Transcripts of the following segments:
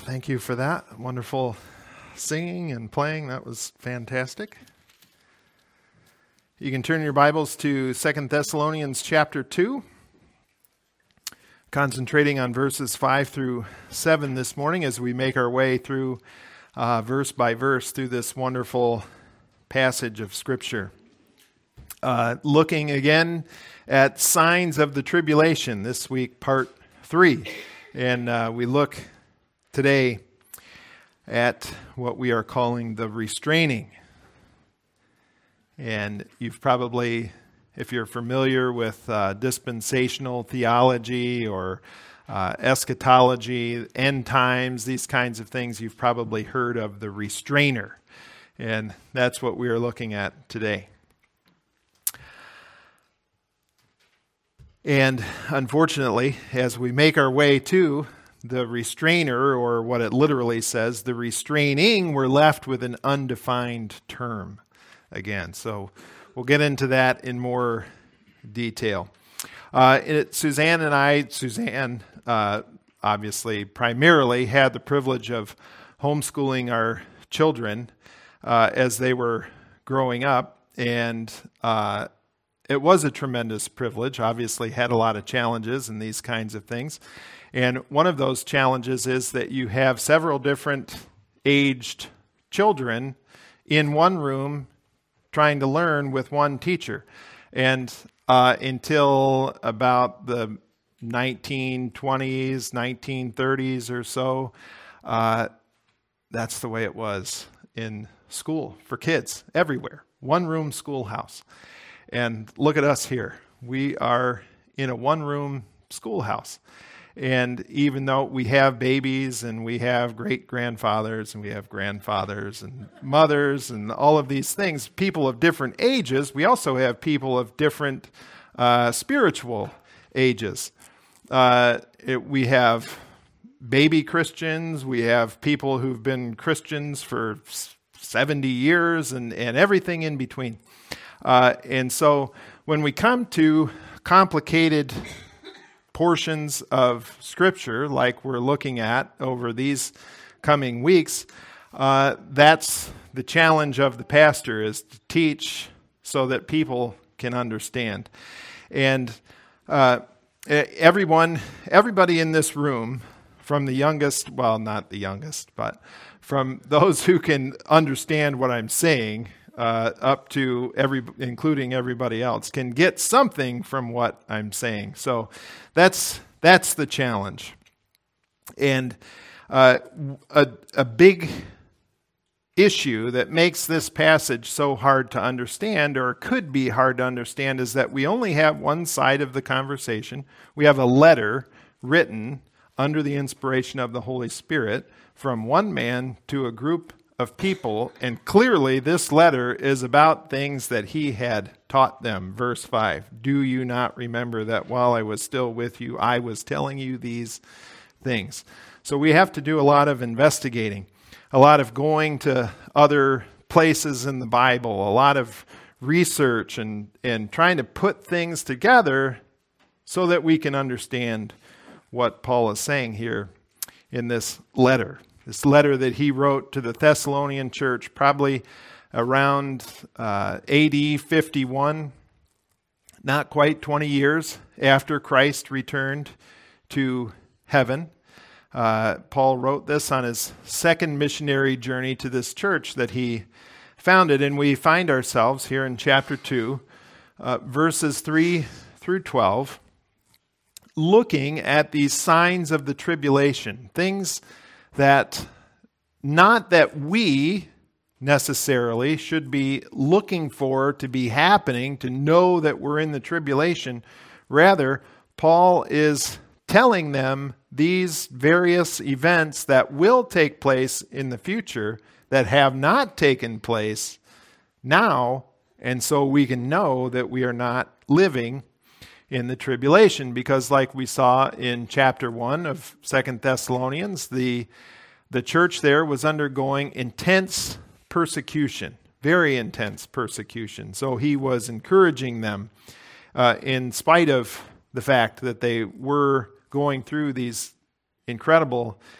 Thank you for that. Wonderful singing and playing. That was fantastic. You can turn your Bibles to 2 Thessalonians chapter 2. Concentrating on verses 5 through 7 this morning as we make our way through verse by verse through this wonderful passage of Scripture. Looking again at signs of the tribulation, this week part 3. And we look today at what we are calling the restraining. And you've probably, if you're familiar with dispensational theology or eschatology, end times, these kinds of things, you've probably heard of the restrainer. And that's what we are looking at today. And unfortunately, as we make our way to the restrainer, or what it literally says, the restraining, we're left with an undefined term again. So we'll get into that in more detail. Suzanne obviously primarily had the privilege of homeschooling our children as they were growing up, and it was a tremendous privilege. Obviously had a lot of challenges and these kinds of things. And one of those challenges is that you have several different aged children in one room trying to learn with one teacher. And until about the 1920s, 1930s or so, that's the way it was in school for kids everywhere. One room schoolhouse. And look at us here. We are in a one-room schoolhouse. And even though we have babies and we have great-grandfathers and we have grandfathers and mothers and all of these things, people of different ages, we also have people of different spiritual ages. We have baby Christians. We have people who've been Christians for 70 years and everything in between. And so when we come to complicated portions of Scripture, like we're looking at over these coming weeks, that's the challenge of the pastor, is to teach so that people can understand. And everybody in this room, from the youngest, well, not the youngest, but from those who can understand what I'm saying, up to including everybody else, can get something from what I'm saying. So that's the challenge. And a big issue that makes this passage so hard to understand, or could be hard to understand, is that we only have one side of the conversation. We have a letter written under the inspiration of the Holy Spirit from one man to a group of people, and clearly this letter is about things that he had taught them. Verse 5, do you not remember that while I was still with you, I was telling you these things? So we have to do a lot of investigating, a lot of going to other places in the Bible, a lot of research and trying to put things together so that we can understand what Paul is saying here in this letter. This letter that he wrote to the Thessalonian church probably around AD 51, not quite 20 years after Christ returned to heaven. Paul wrote this on his second missionary journey to this church that he founded, and we find ourselves here in chapter 2, verses 3 through 12, looking at these signs of the tribulation, things that not that we necessarily should be looking for to be happening to know that we're in the tribulation. Rather, Paul is telling them these various events that will take place in the future that have not taken place now, and so we can know that we are not living in the tribulation, because like we saw in chapter 1 of 2 Thessalonians, the church there was undergoing intense persecution, very intense persecution. So he was encouraging them in spite of the fact that they were going through these incredible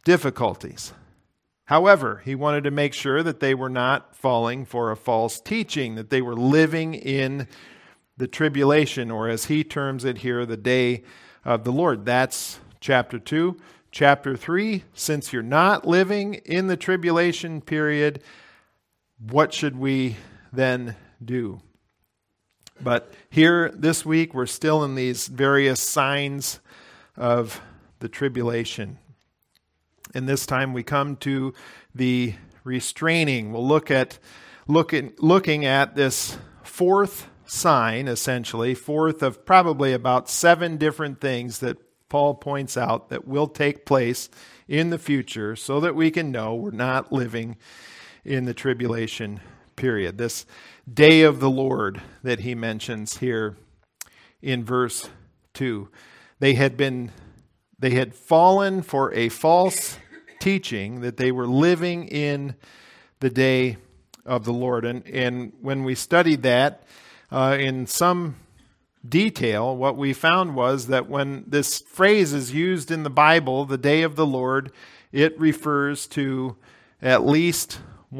difficulties. However, he wanted to make sure that they were not falling for a false teaching, that they were living in the tribulation, or as he terms it here, the day of the Lord. That's chapter 2. Chapter 3, since you're not living in the tribulation period, what should we then do? But here this week, we're still in these various signs of the tribulation. And this time we come to the restraining. We'll looking at this fourth sign, essentially, fourth of probably about 7 different things that Paul points out that will take place in the future so that we can know we're not living in the tribulation period. This day of the Lord that he mentions here in verse 2. They had fallen for a false teaching that they were living in the day of the Lord. And when we studied that in some detail, what we found was that when this phrase is used in the Bible, the day of the Lord, it refers to at least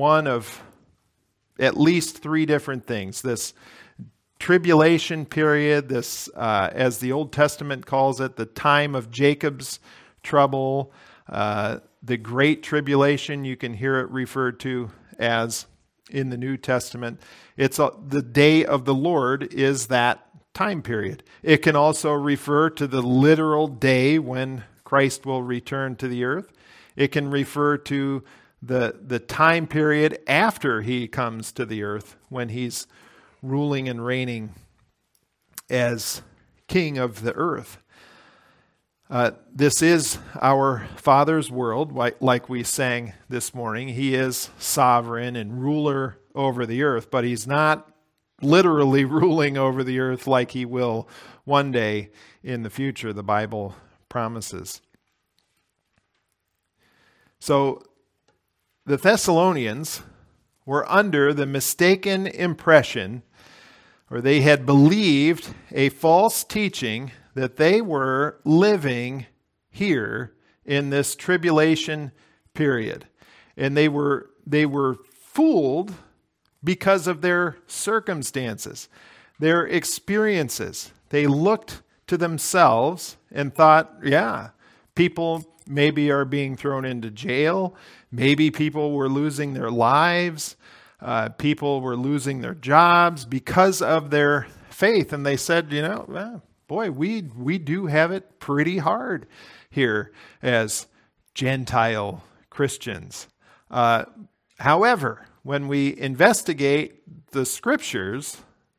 3 different things. This tribulation period, this, as the Old Testament calls it, the time of Jacob's trouble, the Great Tribulation, you can hear it referred to as in the New Testament. It's the day of the Lord is that time period. It can also refer to the literal day when Christ will return to the earth. It can refer to the time period after he comes to the earth when he's ruling and reigning as king of the earth. This is our Father's world, like we sang this morning. He is sovereign and ruler over the earth, but he's not literally ruling over the earth like he will one day in the future, the Bible promises. So the Thessalonians were under the mistaken impression, or they had believed a false teaching that they were living here in this tribulation period. And they were fooled because of their circumstances, their experiences. They looked to themselves and thought, yeah, people maybe are being thrown into jail. Maybe people were losing their lives. People were losing their jobs because of their faith. And they said, boy, we do have it pretty hard here as Gentile Christians. However, when we investigate the scriptures,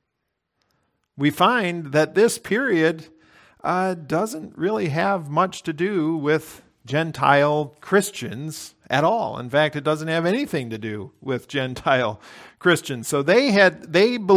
we find that this period doesn't really have much to do with Gentile Christians at all. In fact, it doesn't have anything to do with Gentile Christians. So they had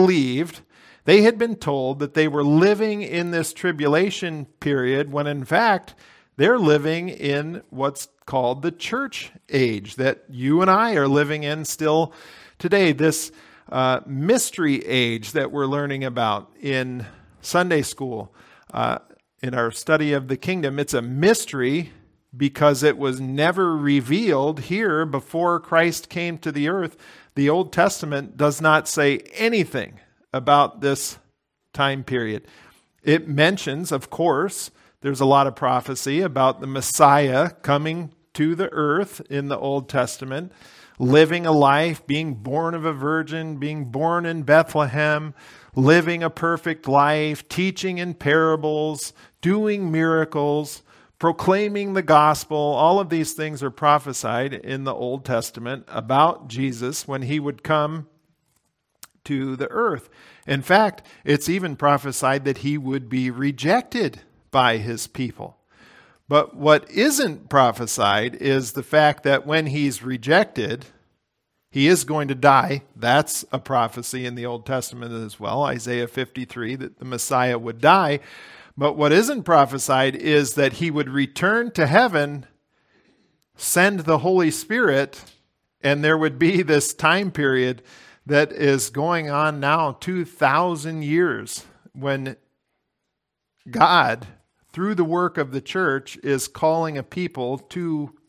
been told that they were living in this tribulation period when in fact they're living in what's called the church age that you and I are living in still today. This mystery age that we're learning about in Sunday school, in our study of the kingdom. It's a mystery because it was never revealed here before Christ came to the earth. The Old Testament does not say anything about this time period. It mentions, of course, there's a lot of prophecy about the Messiah coming to the earth in the Old Testament, living a life, being born of a virgin, being born in Bethlehem, living a perfect life, teaching in parables, doing miracles, proclaiming the gospel. All of these things are prophesied in the Old Testament about Jesus when he would come to the earth. In fact, it's even prophesied that he would be rejected by his people. But what isn't prophesied is the fact that when he's rejected, he is going to die. That's a prophecy in the Old Testament as well, Isaiah 53, that the Messiah would die. But what isn't prophesied is that he would return to heaven, send the Holy Spirit, and there would be this time period that is going on now 2,000 years when God, through the work of the church, is calling a people to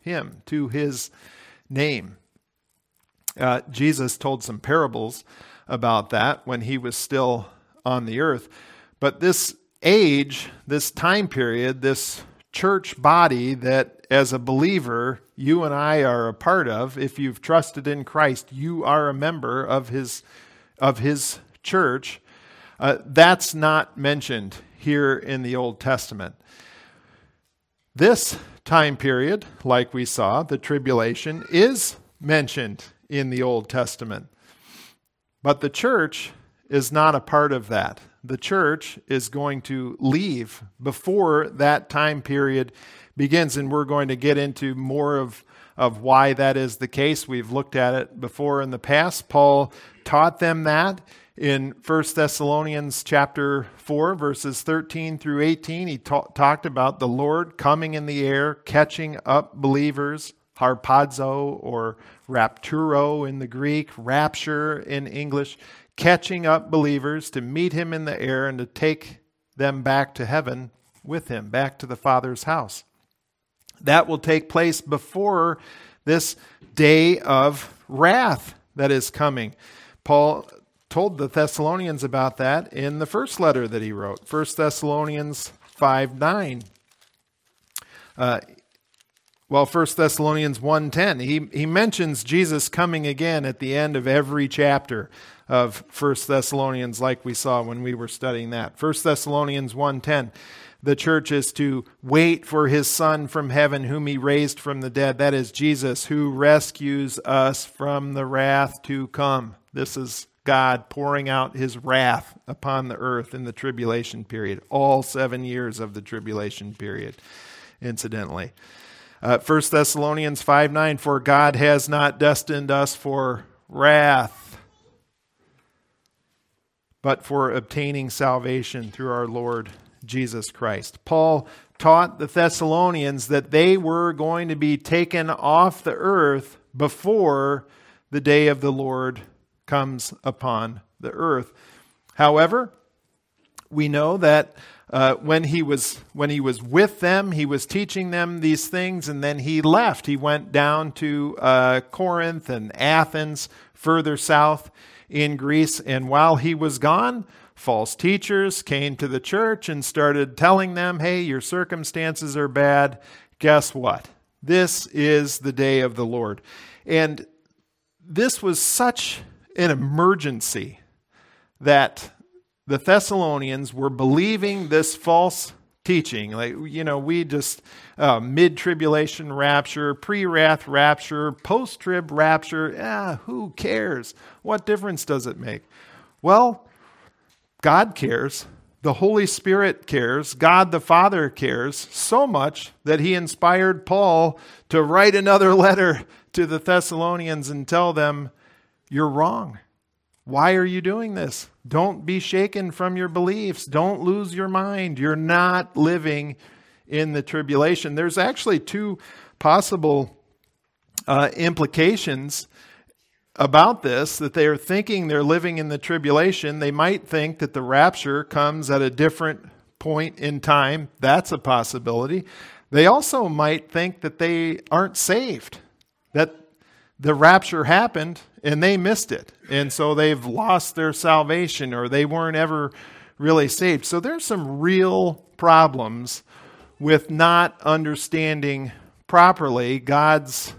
him, to his name. Jesus told some parables about that when he was still on the earth. But this age, this time period, this church body that as a believer you and I are a part of, if you've trusted in Christ, you are a member of his church. That's not mentioned here in the Old Testament. This time period, like we saw, the tribulation, is mentioned in the Old Testament. But the church is not a part of that. The church is going to leave before that time period begins, and we're going to get into more of why that is the case. We've looked at it before in the past. Paul taught them that in 1 Thessalonians chapter 4, verses 13 through 18. He talked about the Lord coming in the air, catching up believers, harpazo or rapturo in the Greek, rapture in English, catching up believers to meet him in the air and to take them back to heaven with him, back to the Father's house. That will take place before this day of wrath that is coming. Paul told the Thessalonians about that in the first letter that he wrote, 1 Thessalonians 5:9. 1 Thessalonians 1:10, he mentions Jesus coming again at the end of every chapter of 1 Thessalonians, like we saw when we were studying that. 1 Thessalonians 1:10, the church is to wait for his Son from heaven, whom he raised from the dead. That is Jesus, who rescues us from the wrath to come. This is God pouring out his wrath upon the earth in the tribulation period, all 7 years of the tribulation period, incidentally. 1 Thessalonians 5:9, for God has not destined us for wrath, but for obtaining salvation through our Lord Jesus Christ. Paul taught the Thessalonians that they were going to be taken off the earth before the day of the Lord comes upon the earth. However, we know that when he was with them, he was teaching them these things, and then he left. He went down to Corinth and Athens, further south in Greece. And while he was gone, false teachers came to the church and started telling them, hey, your circumstances are bad. Guess what? This is the day of the Lord. And this was such an emergency that the Thessalonians were believing this false teaching. Like, we just, mid-tribulation rapture, pre-wrath rapture, post-trib rapture, who cares? What difference does it make? Well, God cares. The Holy Spirit cares. God the Father cares so much that he inspired Paul to write another letter to the Thessalonians and tell them, you're wrong. Why are you doing this? Don't be shaken from your beliefs. Don't lose your mind. You're not living in the tribulation. There's actually two possible implications about this, that they are thinking they're living in the tribulation. They might think that the rapture comes at a different point in time. That's a possibility. They also might think that they aren't saved, that the rapture happened and they missed it. And so they've lost their salvation, or they weren't ever really saved. So there's some real problems with not understanding properly God's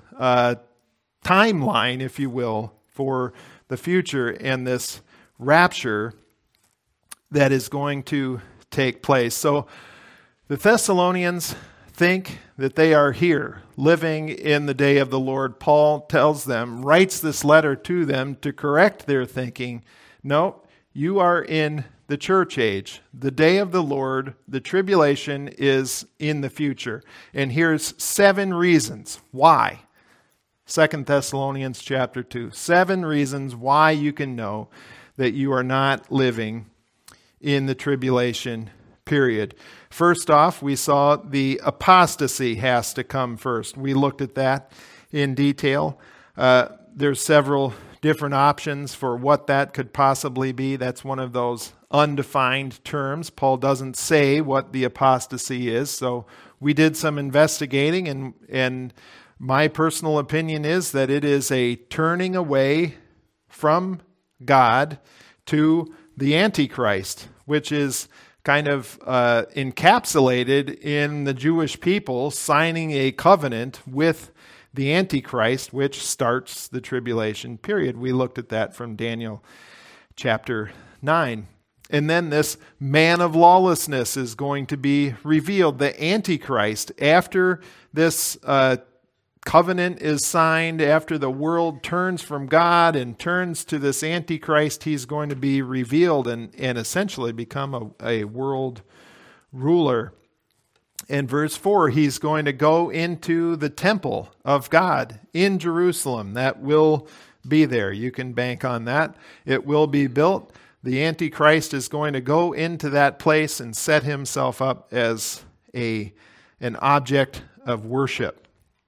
timeline, if you will, for the future and this rapture that is going to take place. So the Thessalonians think that they are here, living in the day of the Lord. Paul tells them, writes this letter to them to correct their thinking. No, you are in the church age. The day of the Lord, the tribulation, is in the future. And here's 7 reasons why. 2 Thessalonians chapter 2. 7 reasons why you can know that you are not living in the tribulation period. First off, we saw the apostasy has to come first. We looked at that in detail. There's several different options for what that could possibly be. That's one of those undefined terms. Paul doesn't say what the apostasy is, so we did some investigating, and My personal opinion is that it is a turning away from God to the Antichrist, which is kind of encapsulated in the Jewish people signing a covenant with the Antichrist, which starts the tribulation period. We looked at that from Daniel chapter 9. And then this man of lawlessness is going to be revealed, the Antichrist. After this covenant is signed, after the world turns from God and turns to this Antichrist, he's going to be revealed and essentially become a world ruler. In verse 4, he's going to go into the temple of God in Jerusalem. That will be there. You can bank on that. It will be built. The Antichrist is going to go into that place and set himself up as an object of worship.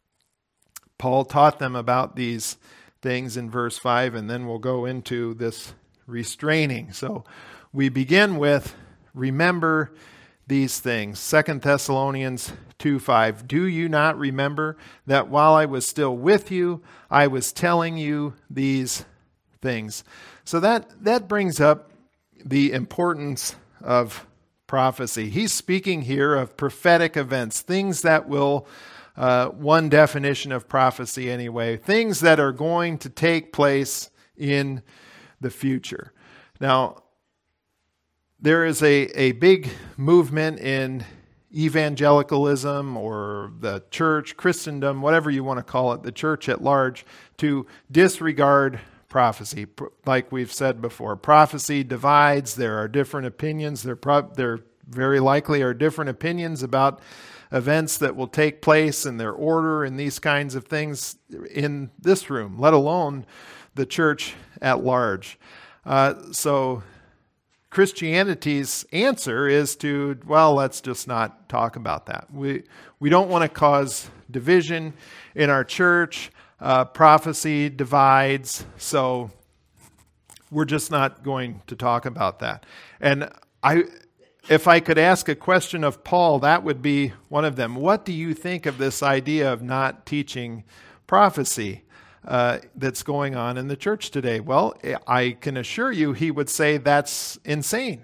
Paul taught them about these things in verse 5, and then we'll go into this restraining. So we begin with, remember these things. 2 Thessalonians 2:5. Do you not remember that while I was still with you, I was telling you these things? So that brings up the importance of prophecy. He's speaking here of prophetic events, things that will, one definition of prophecy anyway, things that are going to take place in the future. Now, there is a big movement in evangelicalism or the church, Christendom, whatever you want to call it, the church at large, to disregard prophecy. Like we've said before, prophecy divides. There are different opinions. There very likely are different opinions about events that will take place and their order and these kinds of things in this room, let alone the church at large. So Christianity's answer is to, well, let's just not talk about that. We don't want to cause division in our church. Prophecy divides, so we're just not going to talk about that. And if I could ask a question of Paul, that would be one of them. What do you think of this idea of not teaching prophecy that's going on in the church today? Well, I can assure you he would say that's insane.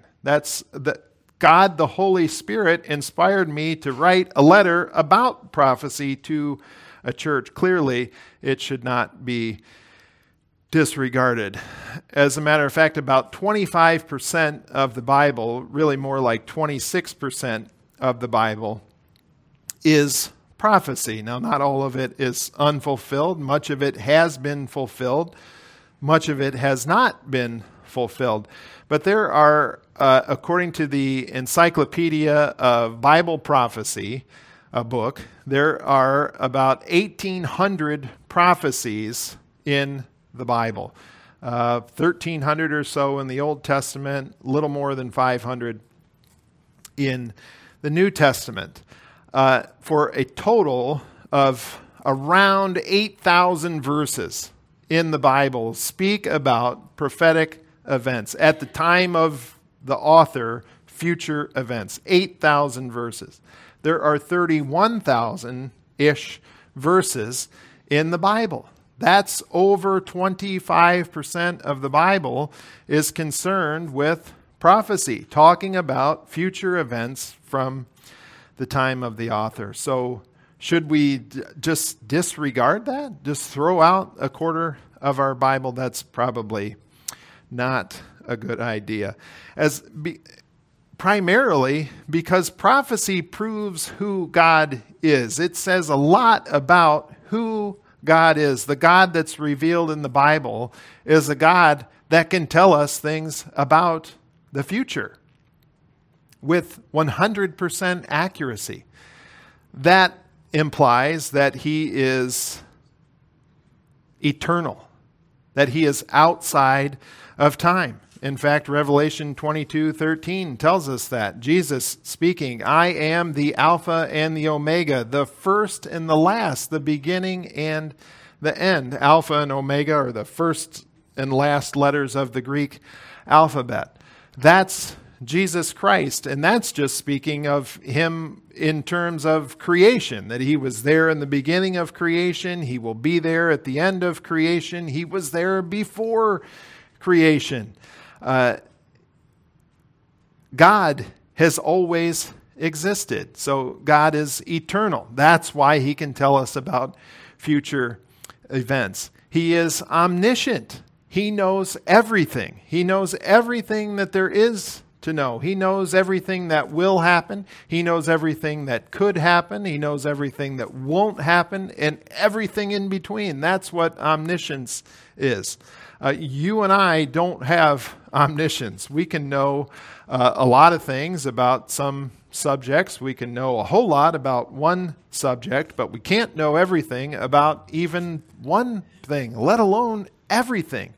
God, the Holy Spirit, inspired me to write a letter about prophecy to a church. Clearly, it should not be disregarded. As a matter of fact, about 25% of the Bible, really more like 26% of the Bible, is prophecy. Now, not all of it is unfulfilled. Much of it has been fulfilled. Much of it has not been fulfilled. But there are, according to the Encyclopedia of Bible Prophecy, a book, there are about 1,800 prophecies in the Bible. 1,300 or so in the Old Testament, a little more than 500 in the New Testament, for a total of around 8,000 verses in the Bible speak about prophetic events. At the time of the author, future events. 8,000 verses. There are 31,000-ish verses in the Bible. That's over 25% of the Bible is concerned with prophecy, talking about future events from the time of the author. So should we just disregard that? Just throw out a quarter of our Bible? That's probably not a good idea. Primarily because prophecy proves who God is. It says a lot about who God is. The God that's revealed in the Bible is a God that can tell us things about the future with 100% accuracy. That implies that he is eternal, that he is outside of time. In fact, Revelation 22:13 tells us that. Jesus speaking, I am the Alpha and the Omega, the first and the last, the beginning and the end. Alpha and Omega are the first and last letters of the Greek alphabet. That's Jesus Christ. And that's just speaking of him in terms of creation, that he was there in the beginning of creation. He will be there at the end of creation. He was there before creation. God has always existed. So God is eternal. That's why he can tell us about future events. He is omniscient. He knows everything. He knows everything that there is to know. He knows everything that will happen. He knows everything that could happen. He knows everything that won't happen and everything in between. That's what omniscience is. You and I don't have omniscience. We can know a lot of things about some subjects. We can know a whole lot about one subject, but we can't know everything about even one thing, let alone everything.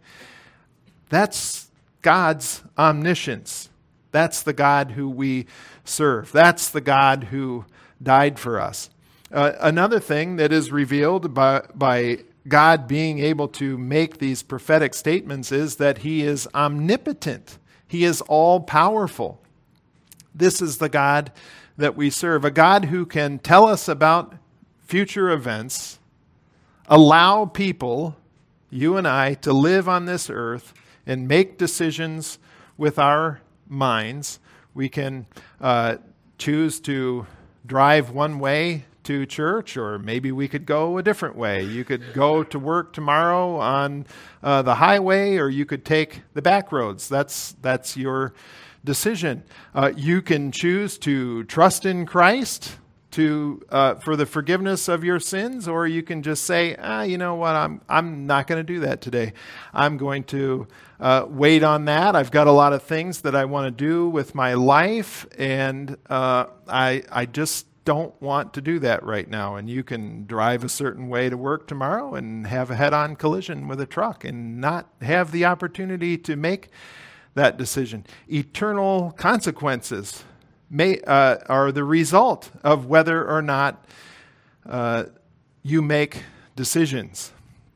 That's God's omniscience. That's the God who we serve. That's the God who died for us. Another thing that is revealed by God being able to make these prophetic statements is that he is omnipotent. He is all-powerful. This is the God that we serve, a God who can tell us about future events, allow people, you and I, to live on this earth and make decisions with our minds. We can choose to drive one way to church, or maybe we could go a different way. You could go to work tomorrow on the highway, or you could take the back roads. That's your decision. You can choose to trust in Christ for the forgiveness of your sins, or you can just say, you know what, I'm not going to do that today. I'm going to wait on that. I've got a lot of things that I want to do with my life, and I just don't want to do that right now. And you can drive a certain way to work tomorrow and have a head-on collision with a truck and not have the opportunity to make that decision. Eternal consequences are the result of whether or not you make decisions.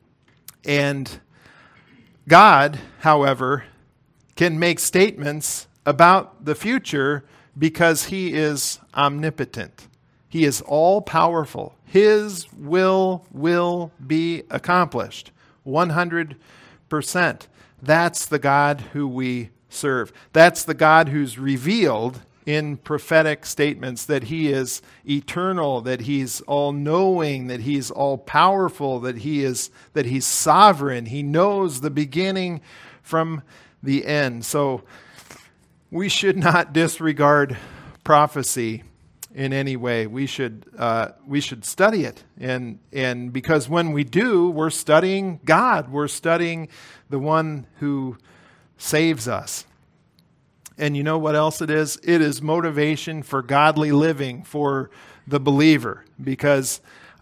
And God, however, can make statements about the future because he is omnipotent. He is all-powerful. His will be accomplished 100%. That's the God who we serve. That's the God who's revealed in prophetic statements that he is eternal, that he's all-knowing, that he's all-powerful, that he's sovereign. He knows the beginning from the end. So we should not disregard prophecy in any way. We should study it, and because when we do, we're studying God. We're studying the one who saves us. And you know what else it is? It is motivation for godly living for the believer, because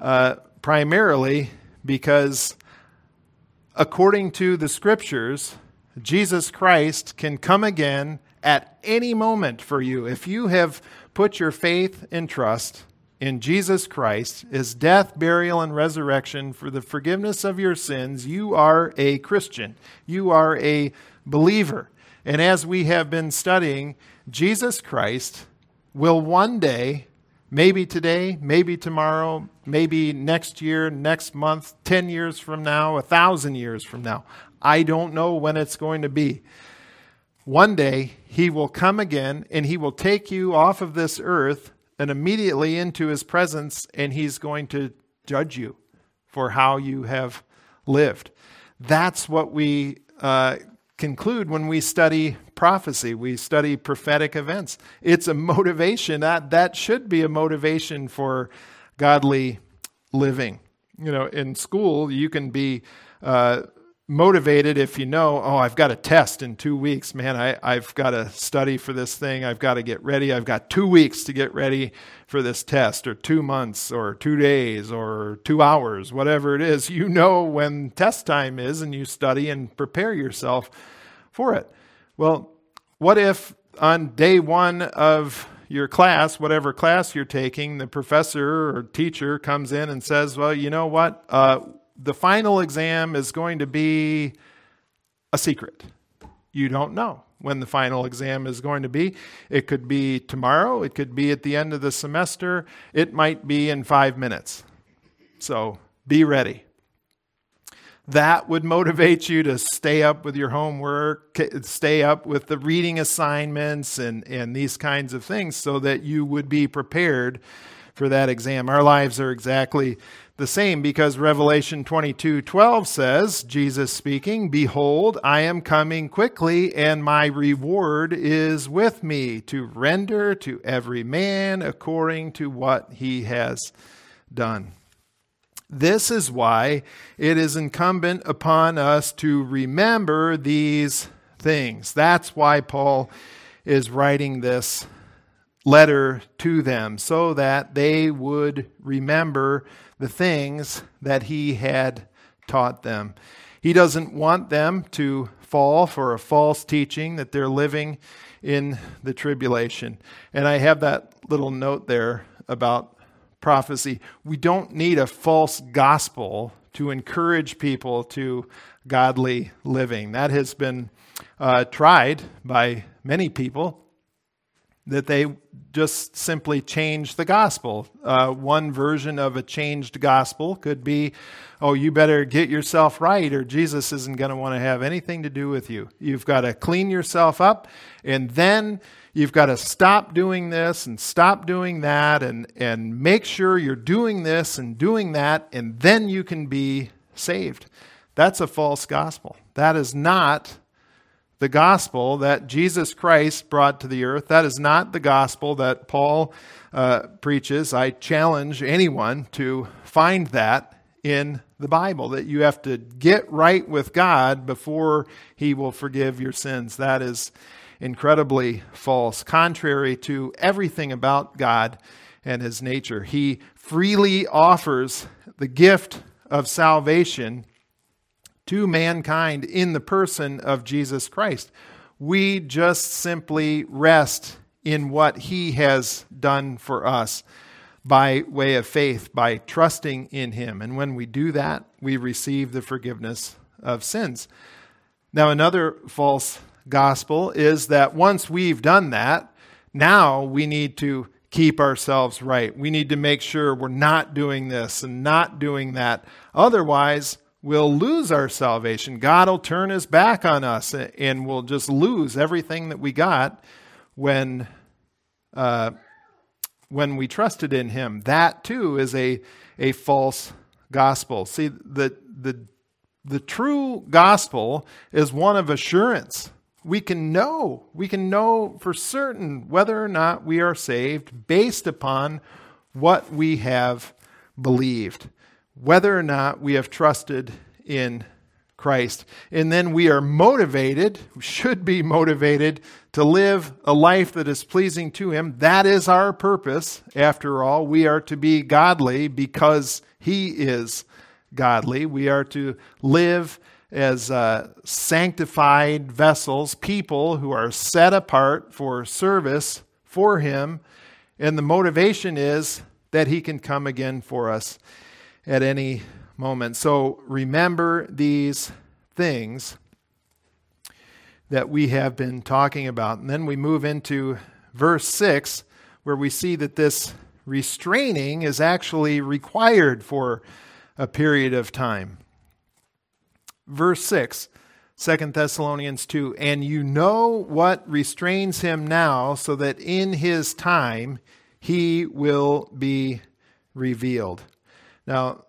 primarily because according to the Scriptures, Jesus Christ can come again at any moment for you. If you have put your faith and trust in Jesus Christ, his death, burial, and resurrection for the forgiveness of your sins, you are a Christian. You are a believer. And as we have been studying, Jesus Christ will one day, maybe today, maybe tomorrow, maybe next year, next month, 10 years from now, 1,000 years from now. I don't know when it's going to be. One day, he will come again, and he will take you off of this earth and immediately into his presence, and he's going to judge you for how you have lived. That's what we conclude when we study prophecy. We study prophetic events. It's a motivation. That should be a motivation for godly living. You know, in school, you can be motivated if you know, I've got a test in 2 weeks. Man, I've got to study for this thing. I've got to get ready. I've got 2 weeks to get ready for this test, or 2 months, or 2 days, or 2 hours, whatever it is. You know when test time is, and you study and prepare yourself for it. Well, what if on day one of your class, whatever class you're taking, the professor or teacher comes in and says, well, you know what? The final exam is going to be a secret. You don't know. when the final exam is going to be. It could be tomorrow. It could be at the end of the semester. It might be in 5 minutes. So be ready. That would motivate you to stay up with your homework, stay up with the reading assignments and these kinds of things so that you would be prepared for that exam. Our lives are exactly the same because Revelation 22:12 says, Jesus speaking, "Behold, I am coming quickly, and my reward is with me to render to every man according to what he has done." This is why it is incumbent upon us to remember these things. That's why Paul is writing this letter to them, so that they would remember the things that he had taught them. He doesn't want them to fall for a false teaching that they're living in the tribulation. And I have that little note there about prophecy. We don't need a false gospel to encourage people to godly living. That has been tried by many people, that they just simply change the gospel. One version of a changed gospel could be, oh, you better get yourself right or Jesus isn't going to want to have anything to do with you. You've got to clean yourself up, and then you've got to stop doing this and stop doing that and make sure you're doing this and doing that, and then you can be saved. That's a false gospel. That is not the gospel that Jesus Christ brought to the earth. That is not the gospel that Paul preaches. I challenge anyone to find that in the Bible, that you have to get right with God before he will forgive your sins. That is incredibly false, contrary to everything about God and his nature. He freely offers the gift of salvation to mankind in the person of Jesus Christ. We just simply rest in what he has done for us by way of faith, by trusting in him. And when we do that, we receive the forgiveness of sins. Now, another false gospel is that once we've done that, now we need to keep ourselves right. We need to make sure we're not doing this and not doing that. Otherwise, we'll lose our salvation. God will turn his back on us and we'll just lose everything that we got when we trusted in him. That too is a false gospel. See, the true gospel is one of assurance. We can know for certain whether or not we are saved based upon what we have believed, whether or not we have trusted in Christ. And then we are motivated, should be motivated, to live a life that is pleasing to him. That is our purpose. After all, we are to be godly because he is godly. We are to live as sanctified vessels, people who are set apart for service for him. And the motivation is that he can come again for us at any moment. So remember these things that we have been talking about. And then we move into verse 6, where we see that this restraining is actually required for a period of time. Verse 6, 2 Thessalonians 2, "And you know what restrains him now, so that in his time he will be revealed." Now,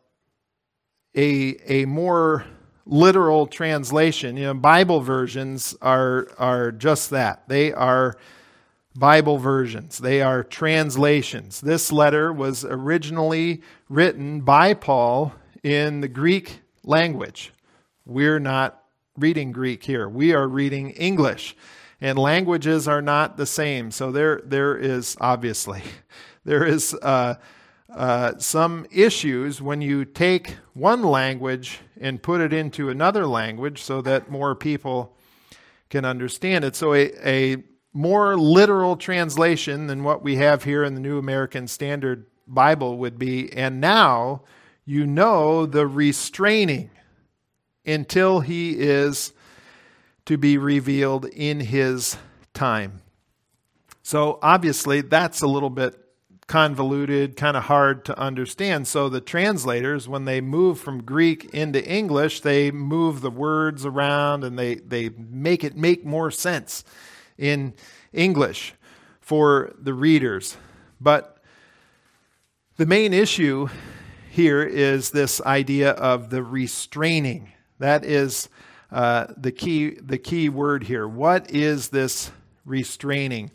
a more literal translation, Bible versions are just that. They are Bible versions. They are translations. This letter was originally written by Paul in the Greek language. We're not reading Greek here. We are reading English. And languages are not the same. So there is some issues when you take one language and put it into another language so that more people can understand it. So a more literal translation than what we have here in the New American Standard Bible would be, "And now you know the restraining until he is to be revealed in his time. So obviously that's a little bit convoluted, kind of hard to understand. So the translators, when they move from Greek into English, they move the words around and they make it make more sense in English for the readers. But the main issue here is this idea of the restraining. That is the key word here. What is this restraining?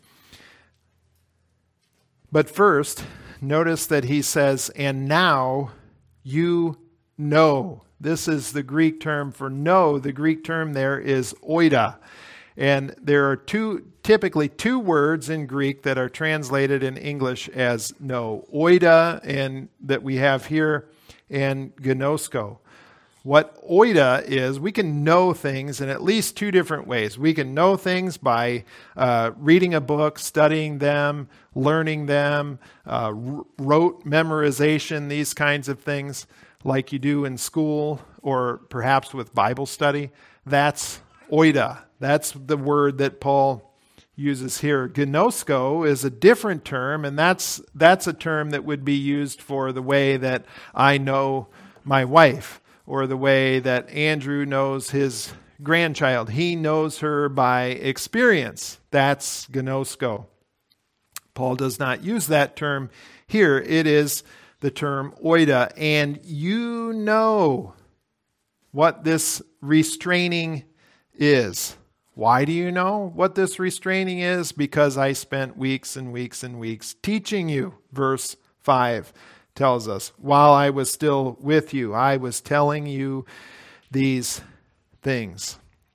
But first, notice that he says, and now you know. This is the Greek term for know. The Greek term there is oida. And there are typically two words in Greek that are translated in English as know. Oida, and that we have here, and gnosko. What oida is, we can know things in at least two different ways. We can know things by reading a book, studying them, learning them, rote memorization, these kinds of things like you do in school or perhaps with Bible study. That's oida. That's the word that Paul uses here. Gnosko is a different term, and that's a term that would be used for the way that I know my wife, or the way that Andrew knows his grandchild. He knows her by experience. That's gnosko. Paul does not use that term here. It is the term oida. And you know what this restraining is. Why do you know what this restraining is? Because I spent weeks and weeks and weeks teaching you. Verse 5. Tells us, while I was still with you, I was telling you these things.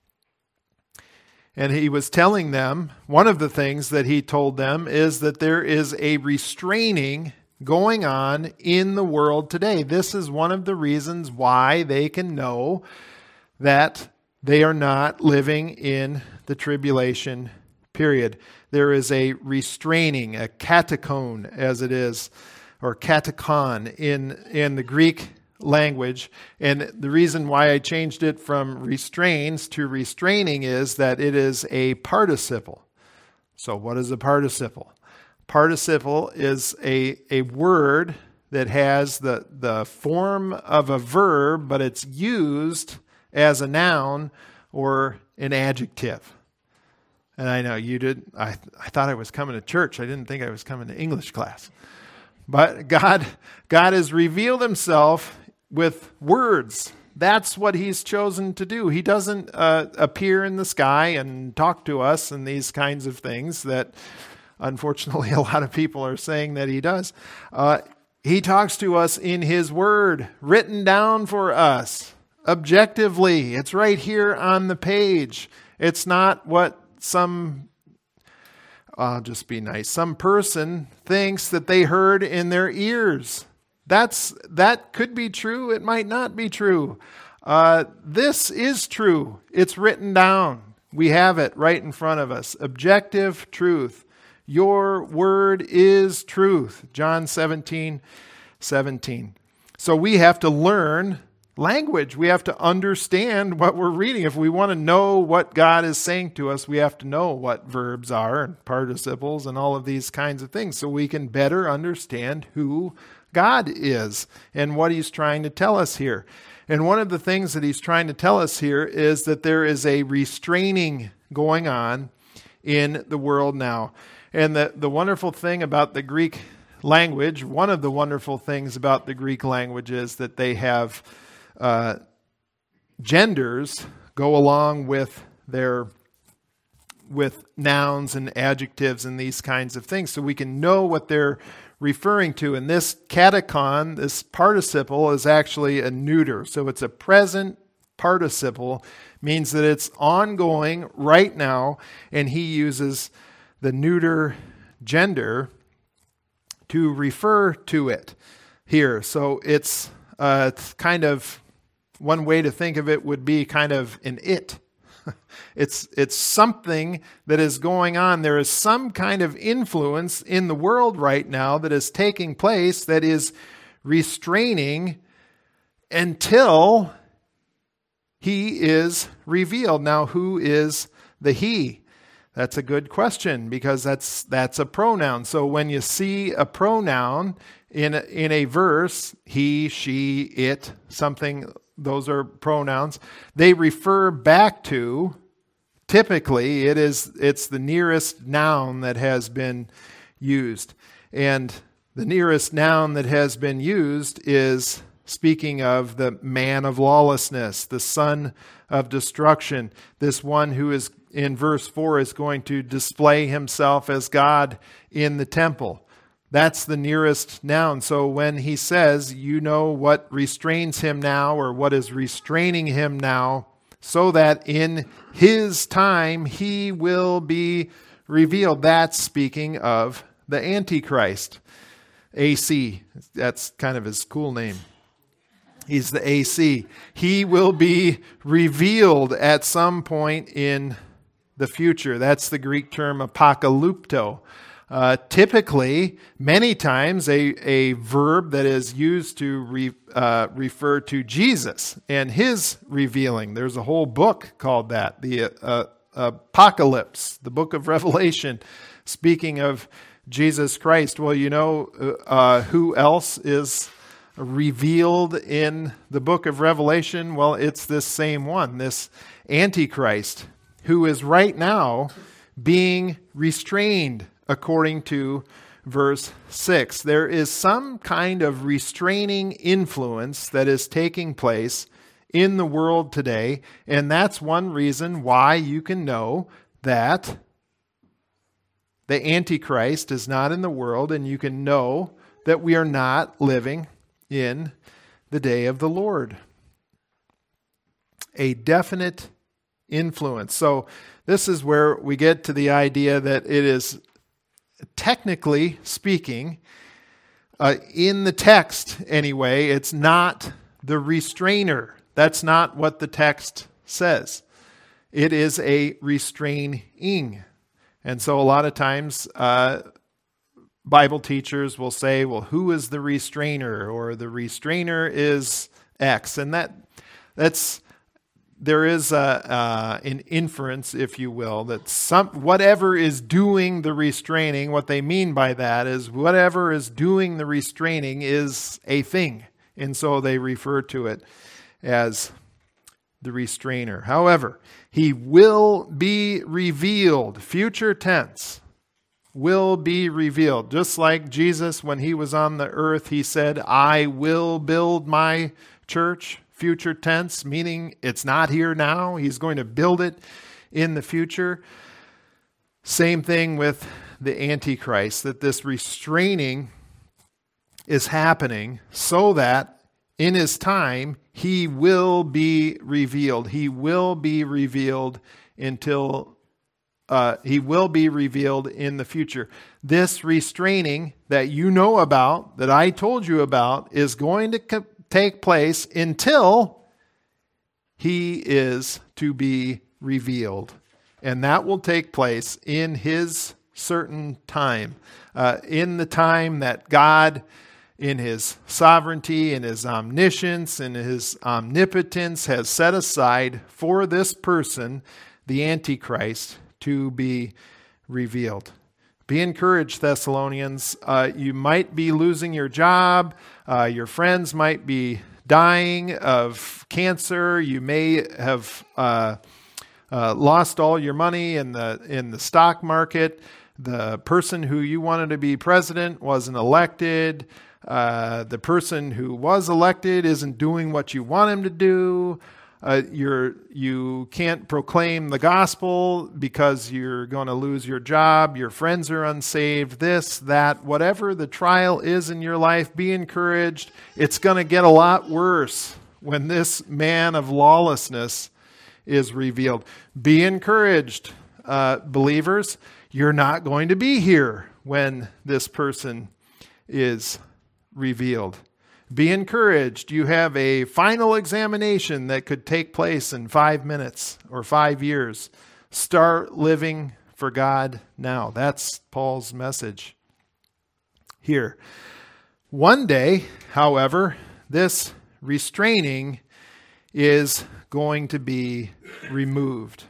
And he was telling them, one of the things that he told them is that there is a restraining going on in the world today. This is one of the reasons why they can know that they are not living in the tribulation period. There is a restraining, a katakon as it is, or katakon in the Greek language. And the reason why I changed it from restrains to restraining is that it is a participle. So what is a participle? Participle is a word that has the form of a verb, but it's used as a noun or an adjective. And I know you did. I thought I was coming to church. I didn't think I was coming to English class. But God has revealed himself with words. That's what he's chosen to do. He doesn't appear in the sky and talk to us and these kinds of things that unfortunately a lot of people are saying that he does. He talks to us in his word, written down for us objectively. It's right here on the page. It's not what I'll just be nice. Some person thinks that they heard in their ears. That could be true. It might not be true. This is true. It's written down. We have it right in front of us. Objective truth. Your word is truth. John 17:17. So we have to learn language. We have to understand what we're reading. If we want to know what God is saying to us, we have to know what verbs are and participles and all of these kinds of things so we can better understand who God is and what he's trying to tell us here. And one of the things that he's trying to tell us here is that there is a restraining going on in the world now. And the wonderful thing about the Greek language, one of the wonderful things about the Greek language is that they have genders go along with nouns and adjectives and these kinds of things, so we can know what they're referring to. And this katakon, this participle, is actually a neuter, so it's a present participle, means that it's ongoing right now, and he uses the neuter gender to refer to it here. So it's kind of, one way to think of it would be kind of an it. It's something that is going on. There is some kind of influence in the world right now that is taking place that is restraining until he is revealed. Now, who is the he? That's a good question because that's a pronoun. So when you see a pronoun in a verse, he, she, it, something, those are pronouns. They refer back to, typically, it's the nearest noun that has been used. And the nearest noun that has been used is speaking of the man of lawlessness, the son of destruction, this one who is in verse 4 is going to display himself as God in the temple. That's the nearest noun. So when he says, you know what restrains him now, or what is restraining him now, so that in his time he will be revealed. That's speaking of the Antichrist. AC, that's kind of his cool name. He's the AC. He will be revealed at some point in the future. That's the Greek term apokalypto. Typically, many times, a verb that is used to refer to Jesus and his revealing. There's a whole book called that, the Apocalypse, the book of Revelation, speaking of Jesus Christ. Well, you know who else is revealed in the book of Revelation? Well, it's this same one, this Antichrist, who is right now being restrained, according to verse 6. There is some kind of restraining influence that is taking place in the world today, and that's one reason why you can know that the Antichrist is not in the world, and you can know that we are not living in the day of the Lord. A definite influence. So this is where we get to the idea that it is, technically speaking, in the text anyway, it's not the restrainer. That's not what the text says. It is a restraining. And so a lot of times Bible teachers will say, well, who is the restrainer? Or the restrainer is X. And there is an inference, if you will, that whatever is doing the restraining, what they mean by that is whatever is doing the restraining is a thing. And so they refer to it as the restrainer. However, he will be revealed, future tense, will be revealed. Just like Jesus, when he was on the earth, he said, I will build my church. Future tense, meaning it's not here now. He's going to build it in the future. Same thing with the Antichrist, that this restraining is happening so that in his time, he will be revealed. He will be revealed until he will be revealed in the future. This restraining that you know about, that I told you about, is going to take place until he is to be revealed. And that will take place in his certain time. In the time that God, in his sovereignty, in his omniscience, in his omnipotence, has set aside for this person, the Antichrist, to be revealed. Be encouraged, Thessalonians. You might be losing your job. Your friends might be dying of cancer. You may have lost all your money in the stock market. The person who you wanted to be president wasn't elected. The person who was elected isn't doing what you want him to do. You can't proclaim the gospel because you're going to lose your job. Your friends are unsaved. This, that, whatever the trial is in your life, be encouraged. It's going to get a lot worse when this man of lawlessness is revealed. Be encouraged, believers. You're not going to be here when this person is revealed. Be encouraged. You have a final examination that could take place in 5 minutes or 5 years. Start living for God now. That's Paul's message here. One day, however, this restraining is going to be removed.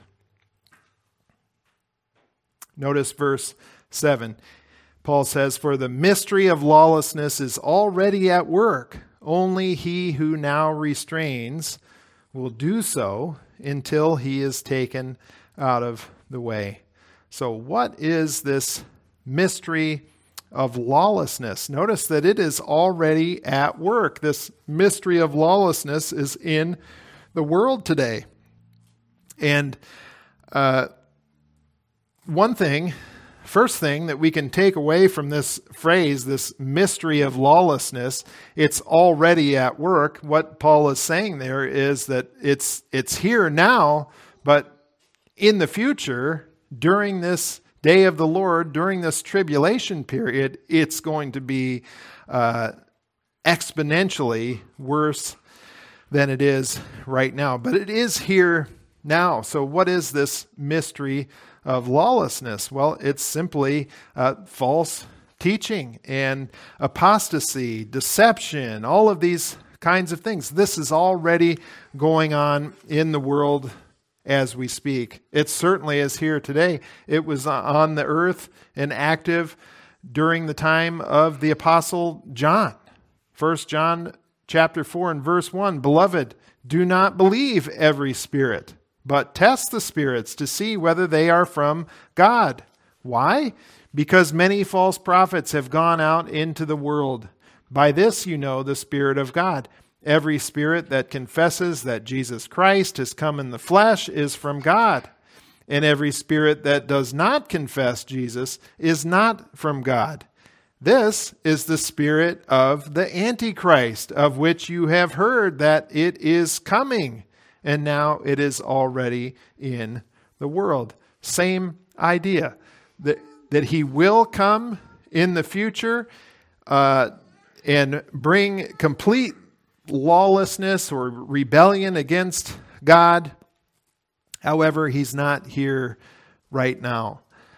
Notice verse 7. Paul says, "For the mystery of lawlessness is already at work. Only he who now restrains will do so until he is taken out of the way." So what is this mystery of lawlessness? Notice that it is already at work. This mystery of lawlessness is in the world today. And first thing that we can take away from this phrase, this mystery of lawlessness, it's already at work. What Paul is saying there is that it's here now, but in the future, during this day of the Lord, during this tribulation period, it's going to be exponentially worse than it is right now. But it is here now. So what is this mystery of lawlessness? Well, it's simply false teaching and apostasy, deception, all of these kinds of things. This is already going on in the world as we speak. It certainly is here today. It was on the earth and active during the time of the Apostle John. 1 John chapter 4 and verse 1, "Beloved, do not believe every spirit, but test the spirits to see whether they are from God." Why? "Because many false prophets have gone out into the world. By this you know the Spirit of God. Every spirit that confesses that Jesus Christ has come in the flesh is from God. And every spirit that does not confess Jesus is not from God. This is the spirit of the Antichrist, of which you have heard that it is coming, and now it is already in the world." Same idea, that he will come in the future and bring complete lawlessness or rebellion against God. However, he's not here right now.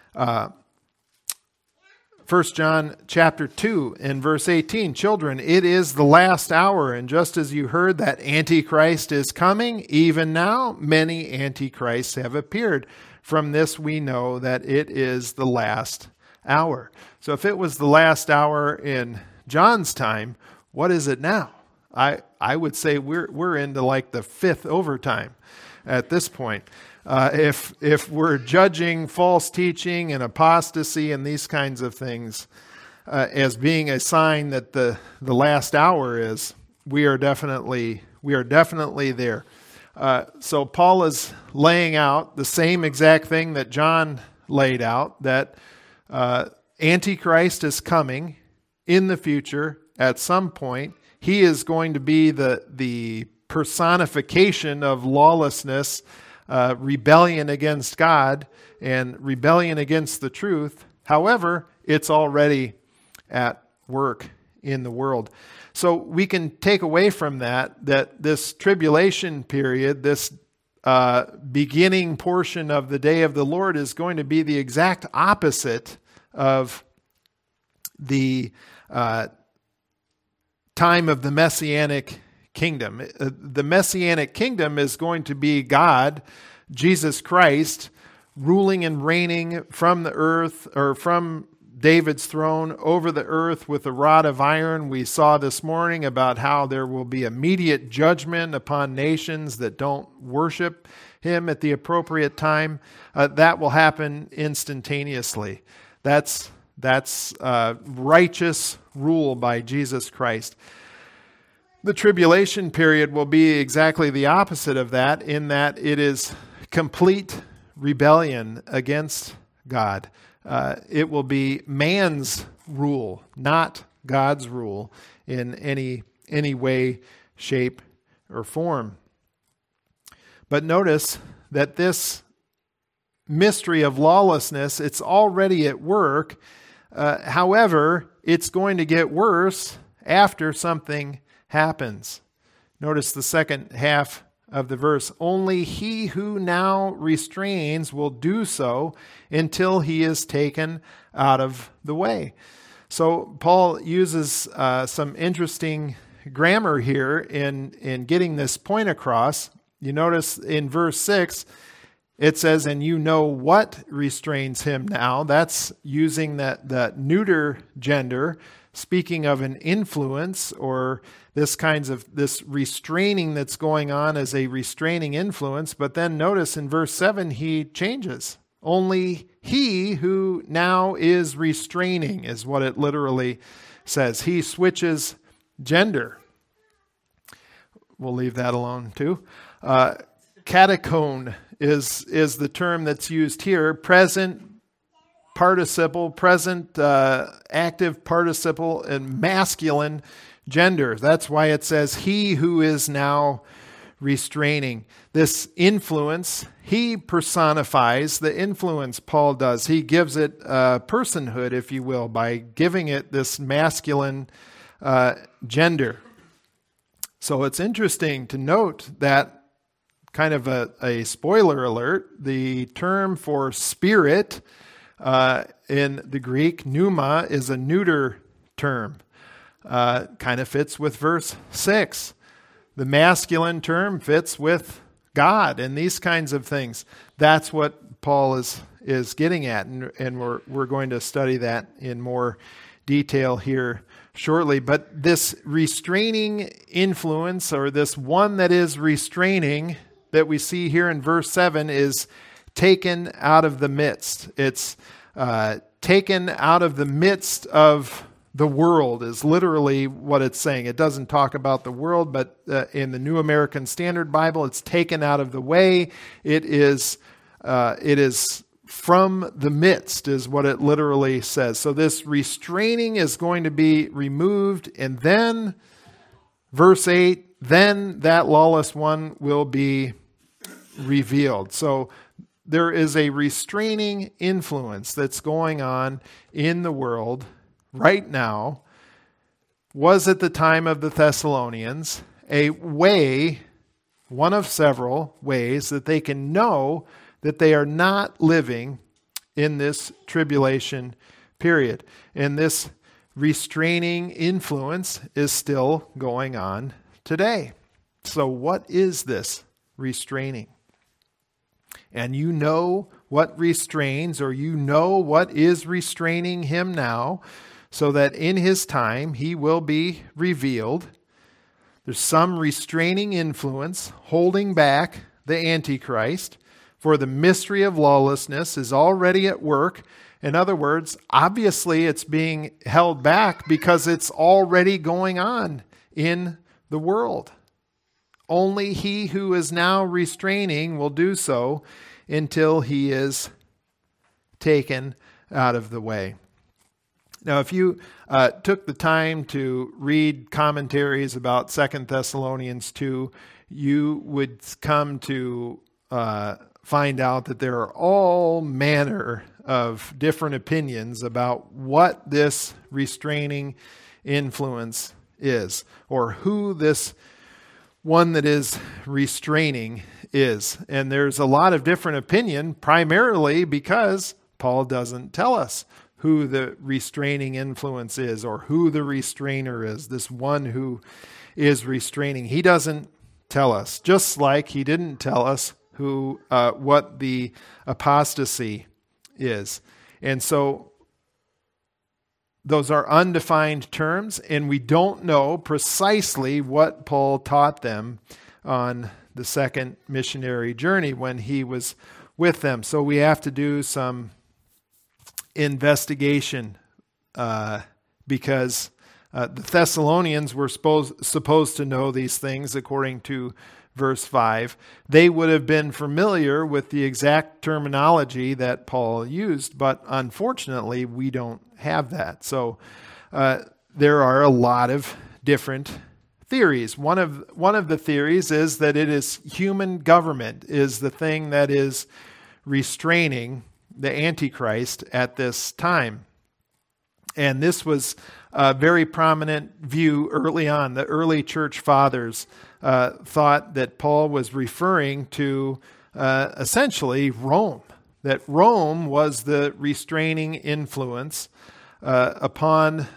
1 John chapter 2 and verse 18, "Children, it is the last hour, and just as you heard that Antichrist is coming, even now many Antichrists have appeared. From this we know that it is the last hour." So if it was the last hour in John's time, what is it now? I would say we're into like the fifth overtime at this point. If we're judging false teaching and apostasy and these kinds of things as being a sign that the last hour is, we are definitely there. So Paul is laying out the same exact thing that John laid out, that Antichrist is coming in the future at some point. He is going to be the personification of lawlessness, rebellion against God, and rebellion against the truth. However, it's already at work in the world. So we can take away from that this tribulation period, this beginning portion of the day of the Lord, is going to be the exact opposite of the time of the Messianic kingdom. The Messianic kingdom is going to be God, Jesus Christ, ruling and reigning from the earth, or from David's throne over the earth with a rod of iron. We saw this morning about how there will be immediate judgment upon nations that don't worship him at the appropriate time. That will happen instantaneously. That's righteous rule by Jesus Christ. The tribulation period will be exactly the opposite of that, in that it is complete rebellion against God. It will be man's rule, not God's rule in any way, shape, or form. But notice that this mystery of lawlessness, it's already at work. However, it's going to get worse after something happens. Notice the second half of the verse. "Only he who now restrains will do so until he is taken out of the way." So Paul uses some interesting grammar here in getting this point across. You notice in verse 6, it says, and you know what restrains him now. That's using that neuter gender, speaking of an influence or this restraining that's going on as a restraining influence. But then notice in verse 7, he changes. Only he who now is restraining is what it literally says. He switches gender. We'll leave that alone too. Katechone is the term that's used here. Present participle, present active participle, and masculine gender. That's why it says he who is now restraining. This influence, he personifies the influence, Paul does. He gives it personhood, if you will, by giving it this masculine gender. So it's interesting to note that, kind of a spoiler alert, the term for spirit in the Greek, pneuma, is a neuter term. Kind of fits with verse 6. The masculine term fits with God and these kinds of things. That's what Paul is getting at, and we're going to study that in more detail here shortly. But this restraining influence, or this one that is restraining, that we see here in verse 7, is taken out of the midst. It's taken out of the midst of the world is literally what it's saying. It doesn't talk about the world, but in the New American Standard Bible, it's taken out of the way. It is from the midst is what it literally says. So this restraining is going to be removed, and then verse 8, then that lawless one will be revealed. So there is a restraining influence that's going on in the world right now. Was at the time of the Thessalonians a way, one of several ways that they can know that they are not living in this tribulation period. And this restraining influence is still going on today. So what is this restraining? And you know what restrains, or you know what is restraining him now, so that in his time he will be revealed. There's some restraining influence holding back the Antichrist, for the mystery of lawlessness is already at work. In other words, obviously it's being held back because it's already going on in the world. Only he who is now restraining will do so until he is taken out of the way. Now, if you took the time to read commentaries about 2 Thessalonians 2, you would come to find out that there are all manner of different opinions about what this restraining influence is, or who this one that is restraining is. And there's a lot of different opinion, primarily because Paul doesn't tell us who the restraining influence is, or who the restrainer is, this one who is restraining. He doesn't tell us, just like he didn't tell us what the apostasy is. And so those are undefined terms, and we don't know precisely what Paul taught them on the second missionary journey when he was with them. So we have to do some investigation because the Thessalonians were supposed to know these things according to verse 5. They would have been familiar with the exact terminology that Paul used, but unfortunately we don't have that. So there are a lot of different theories. One of the theories is that it is human government is the thing that is restraining the Antichrist at this time. And this was a very prominent view early on. The early church fathers thought that Paul was referring to essentially Rome, that Rome was the restraining influence upon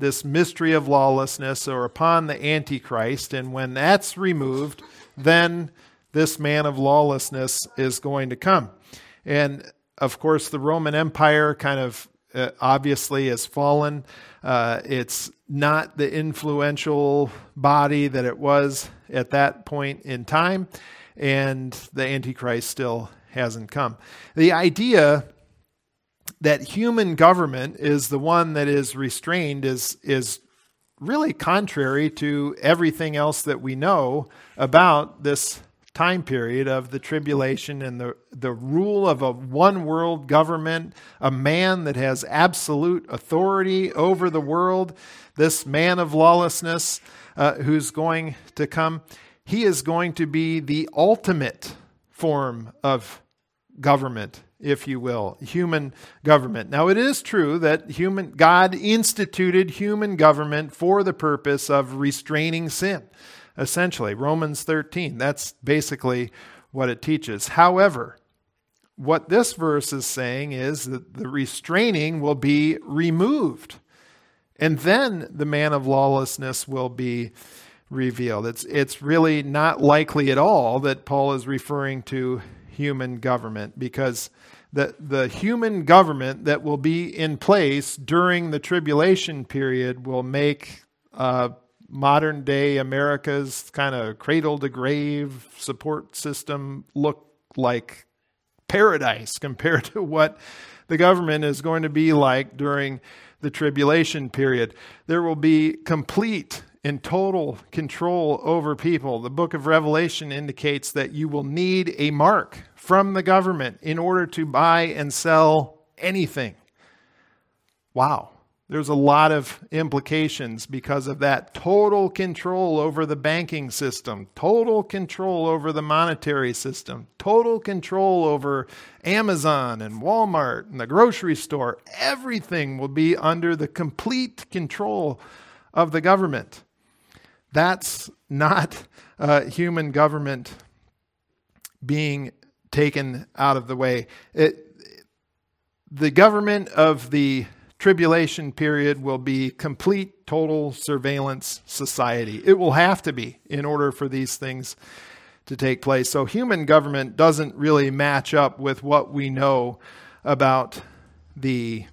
this mystery of lawlessness or upon the Antichrist. And when that's removed, then this man of lawlessness is going to come. And of course, the Roman Empire kind of obviously has fallen. It's not the influential body that it was at that point in time, and the Antichrist still hasn't come. The idea that human government is the one that is restrained is really contrary to everything else that we know about this time period of the tribulation and the rule of a one world government, a man that has absolute authority over the world, this man of lawlessness who's going to come. He is going to be the ultimate form of government, if you will, human government. Now, it is true that God instituted human government for the purpose of restraining sin. Essentially, Romans 13, that's basically what it teaches. However, what this verse is saying is that the restraining will be removed, and then the man of lawlessness will be revealed. It's really not likely at all that Paul is referring to human government, because the human government that will be in place during the tribulation period will make modern day America's kind of cradle to grave support system look like paradise compared to what the government is going to be like during the tribulation period. There will be complete and total control over people. The book of Revelation indicates that you will need a mark from the government in order to buy and sell anything. Wow. There's a lot of implications because of that total control over the banking system, total control over the monetary system, total control over Amazon and Walmart and the grocery store. Everything will be under the complete control of the government. That's not human government being taken out of the way. The government of the tribulation period will be complete, total surveillance society. It will have to be in order for these things to take place. So human government doesn't really match up with what we know about the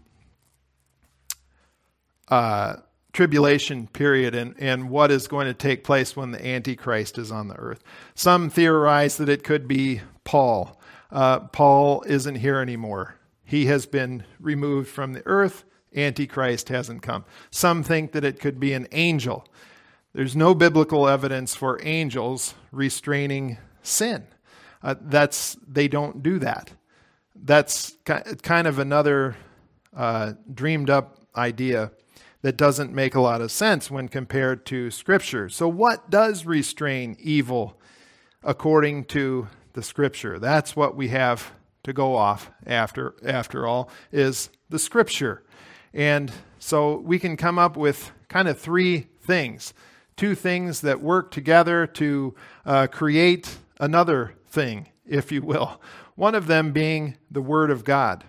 tribulation period and what is going to take place when the Antichrist is on the earth. Some theorize that it could be Paul. Paul isn't here anymore. He has been removed from the earth. Antichrist hasn't come. Some think that it could be an angel. There's no biblical evidence for angels restraining sin. They don't do that. That's kind of another dreamed up idea that doesn't make a lot of sense when compared to Scripture. So what does restrain evil according to the Scripture? That's what we have to go off after all, is the Scripture. And so we can come up with kind of three things, two things that work together to create another thing, if you will. One of them being the Word of God.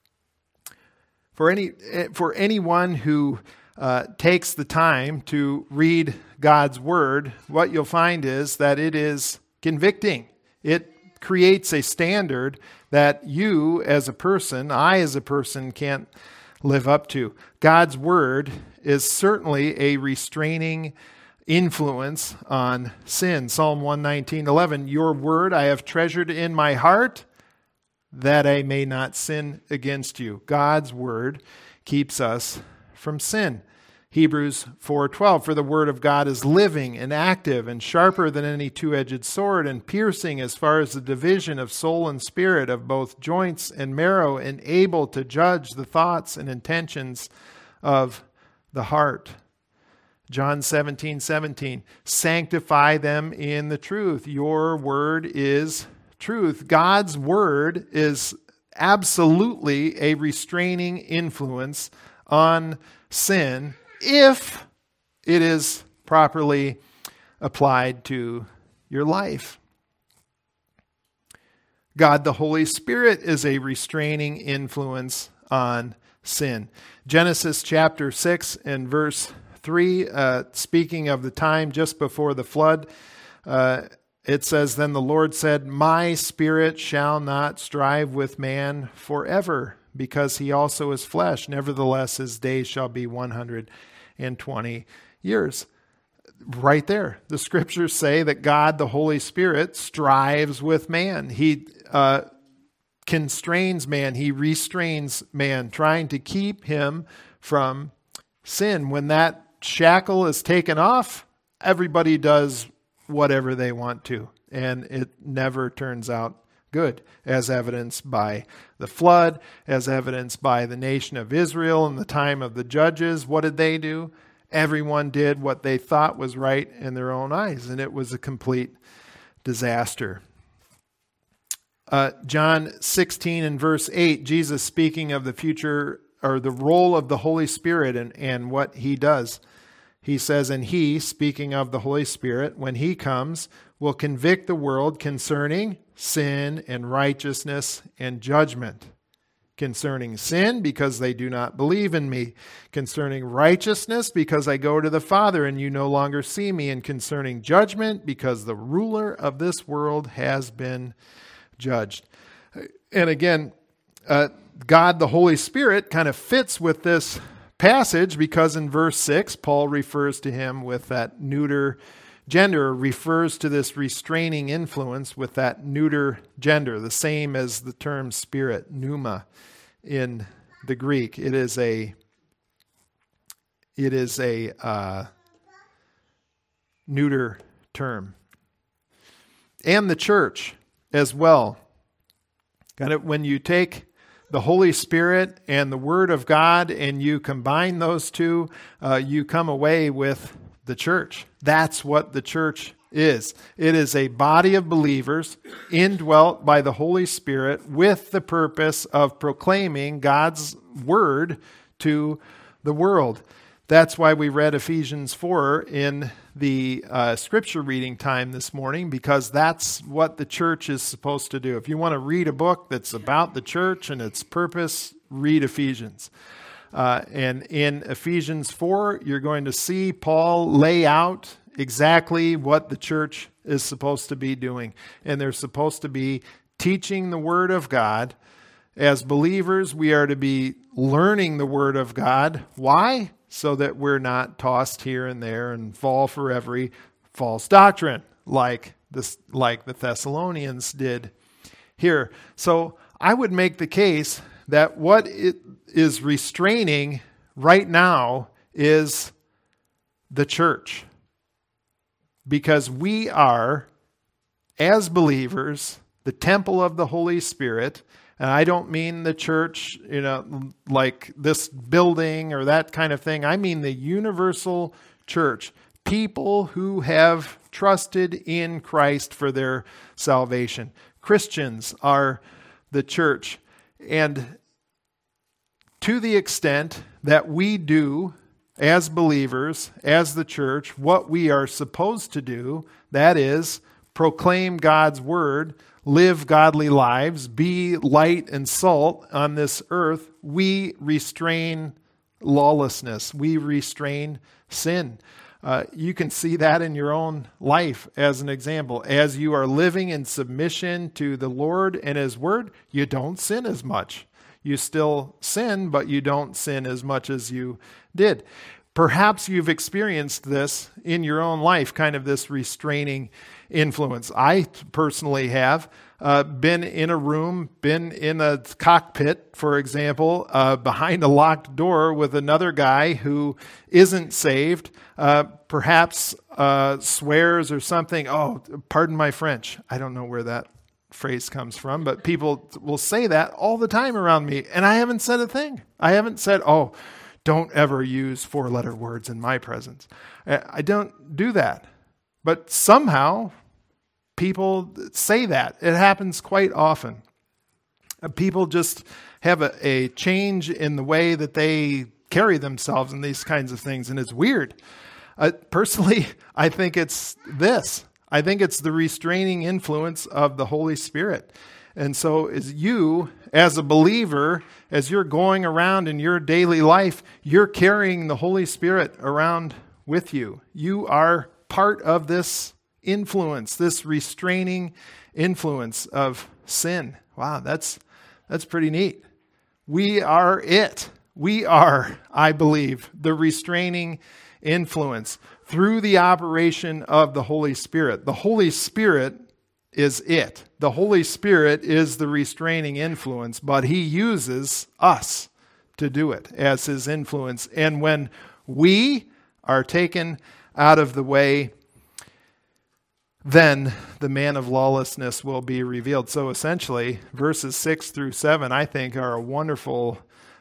For anyone who takes the time to read God's Word, what you'll find is that it is convicting. It creates a standard that you as a person, I as a person, can't live up to. God's Word is certainly a restraining influence on sin. Psalm 119:11, your word I have treasured in my heart that I may not sin against you. God's Word keeps us from sin. Hebrews 4:12, for the word of God is living and active and sharper than any two-edged sword and piercing as far as the division of soul and spirit, of both joints and marrow, and able to judge the thoughts and intentions of the heart. John 17:17, sanctify them in the truth. Your word is truth. God's word is absolutely a restraining influence on sin if it is properly applied to your life. God the Holy Spirit is a restraining influence on sin. Genesis chapter 6 and verse 3, speaking of the time just before the flood, it says, "Then the Lord said, My spirit shall not strive with man forever, because he also is flesh. Nevertheless, his days shall be 120 years." Right there, the scriptures say that God, the Holy Spirit, strives with man. He constrains man. He restrains man, trying to keep him from sin. When that shackle is taken off, everybody does whatever they want to, and it never turns out good, as evidenced by the flood, as evidenced by the nation of Israel in the time of the judges. What did they do? Everyone did what they thought was right in their own eyes, and it was a complete disaster. John 16 and verse 8, Jesus speaking of the future, or the role of the Holy Spirit and what he does. He says, "And he," speaking of the Holy Spirit, "when he comes, will convict the world concerning sin and righteousness and judgment. Concerning sin, because they do not believe in me. Concerning righteousness, because I go to the Father and you no longer see me. And concerning judgment, because the ruler of this world has been judged." And again, God, the Holy Spirit, kind of fits with this passage, because in verse 6, Paul refers to him with that neuter gender, refers to this restraining influence with that neuter gender, the same as the term spirit, pneuma, in the Greek. It is a neuter term. And the church as well. When you take the Holy Spirit and the Word of God and you combine those two, you come away with the church. That's what the church is. It is a body of believers indwelt by the Holy Spirit with the purpose of proclaiming God's Word to the world. That's why we read Ephesians 4 in the scripture reading time this morning, because that's what the church is supposed to do. If you want to read a book that's about the church and its purpose, read Ephesians. And in Ephesians 4, you're going to see Paul lay out exactly what the church is supposed to be doing. And they're supposed to be teaching the Word of God. As believers, we are to be learning the Word of God. Why? So that we're not tossed here and there and fall for every false doctrine like the Thessalonians did here. So I would make the case that what it is restraining right now is the church. Because we are, as believers, the temple of the Holy Spirit. And I don't mean the church, like this building or that kind of thing. I mean the universal church. People who have trusted in Christ for their salvation. Christians are the church. And to the extent that we do, as believers, as the church, what we are supposed to do, that is, proclaim God's Word, live godly lives, be light and salt on this earth, we restrain lawlessness. We restrain sin. You can see that in your own life as an example. As you are living in submission to the Lord and His Word, you don't sin as much. You still sin, but you don't sin as much as you did. Perhaps you've experienced this in your own life, kind of this restraining influence. I personally have been in a room, been in a cockpit, for example, behind a locked door with another guy who isn't saved, perhaps swears or something. Oh, pardon my French. I don't know where that phrase comes from, but people will say that all the time around me, and I haven't said a thing. I haven't said, oh, don't ever use four-letter words in my presence. I don't do that. But somehow, people say that. It happens quite often. People just have a change in the way that they carry themselves in these kinds of things, and it's weird. Personally, I think it's this. I think it's the restraining influence of the Holy Spirit. And so as you, as a believer, as you're going around in your daily life, you're carrying the Holy Spirit around with you. You are part of this influence, this restraining influence of sin. Wow, that's pretty neat. We are it. We are, I believe, the restraining influence through the operation of the Holy Spirit. The Holy Spirit is it. The Holy Spirit is the restraining influence, but he uses us to do it as his influence. And when we are taken out of the way, then the man of lawlessness will be revealed. So essentially, verses 6 through 7, I think, are a wonderful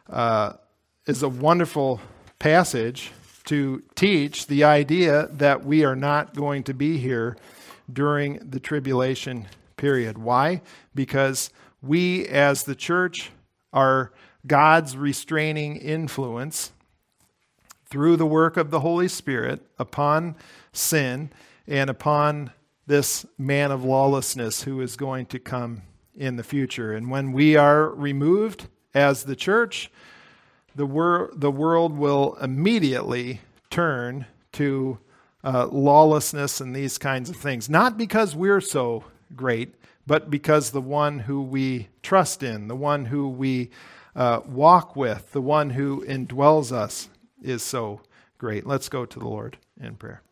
passage to teach the idea that we are not going to be here during the tribulation period. Why? Because we as the church are God's restraining influence through the work of the Holy Spirit upon sin and upon this man of lawlessness who is going to come in the future. And when we are removed as the church, the world will immediately turn to lawlessness and these kinds of things. Not because we're so great, but because the one who we trust in, the one who we walk with, the one who indwells us is so great. Let's go to the Lord in prayer.